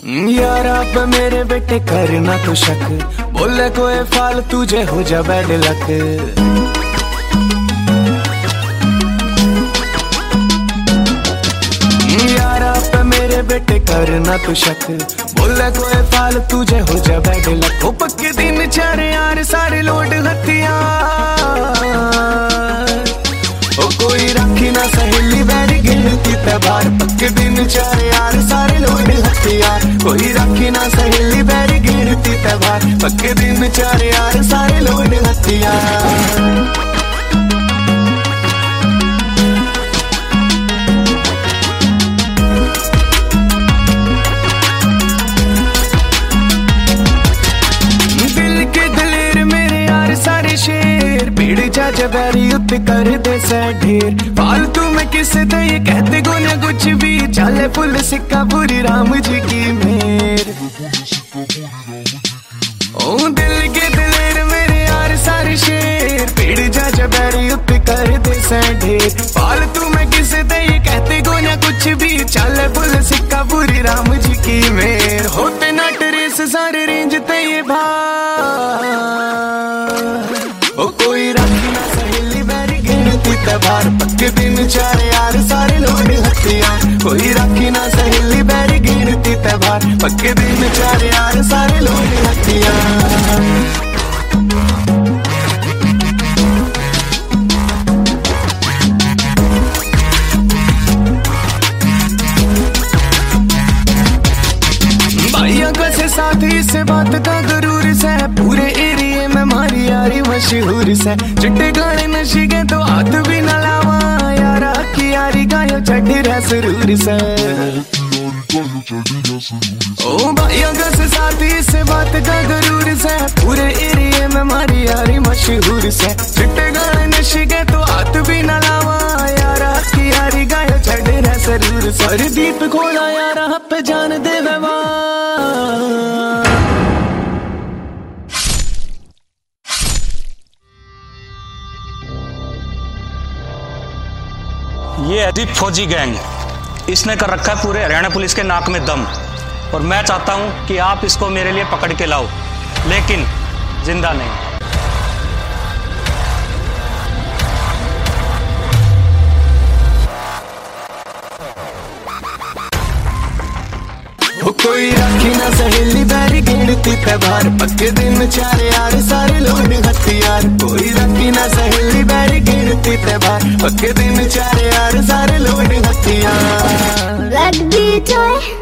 यार आप मेरे बेटे करना तो शक, बोले कोई फालतू जे हो जा बैड लक। यार आप मेरे बेटे करना तो शक, बोले कोई फालतू जे हो जा बैड लक। ओ पक्के दिन चार यार सारे लोड हथियार, ओ कोई राखी ना सहेली बैरी गिनती तबार। पक्के दिन चार यार सारे लोड हथियार, कोई राखी ना सहेली बैरी गिनती तबार। पक्के दिन चार यार सारे लोड हथियार। जबैरी उत्ते कर दे से ढेर, फालतू में किसे दे ये कहते गुने कुछ भी। चले फुल सिक्का पूरी राम जी की मेर। ओ दिल के दिलेर मेरे यार सारे शेर, पीड़ जा जबैरी उत्ते कर दे से ढेर। फालतू में किसे दे ये कहते गुने कुछ भी। चले फुल सिक्का पूरी राम जी की मेर। होते नट रेस सारे रेंज ते ये भाई, ओ कोई राखी ना सहेली बैरी गिनती तबार। पक्के दिन चार यार सारे लोड हथियार, कोई राखी ना सहेली बैरी गिनती तबार। पक्के दिन चार यार सारे लोड हथियार। साथी से बात का गरूर से, पूरे एरिए में मारी यारी मशहूर से। चिट्टे गाने नशीगे तो हाथ भी न लावा, यारा की यारी गायो चढ़ी रह सुरूर से। ओ भाइयों का से साथी से बात का गरूर से, पूरे एरिए में मारी यारी मशहूर से। चिट्टे गाने नशीगे तो हाथ भी न लावा, यारा की यारी गायो चढ़ी रह सुरूर से। और दीप खोला यारा पे जान दे वा, ये है दीप फौजी गैंग। इसने कर रखा है पूरे हरियाणा पुलिस के नाक में दम, और मैं चाहता हूं कि आप इसको मेरे लिए पकड़ के लाओ, लेकिन जिंदा नहीं। कोई राखी ना सहेली बैरी गिनती तबार। पक्के दिन चार यार सारे लोड हथियार, कोई राखी ना सहेली बैरी गिनती तबार। पक्के दिन चार यार सारे लोड हथियार।